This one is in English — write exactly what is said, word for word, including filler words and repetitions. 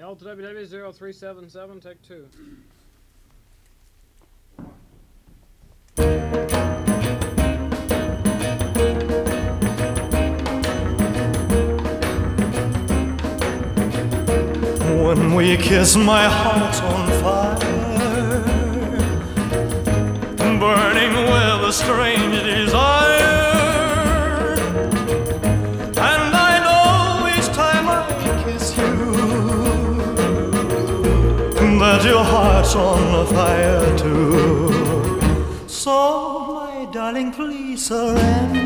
Delta W W zero three seven seven, take two. When we kiss, my heart's on fire, burning with a strange desire. And I know each time I kiss you that your heart's on fire too. So, my darling, please surrender.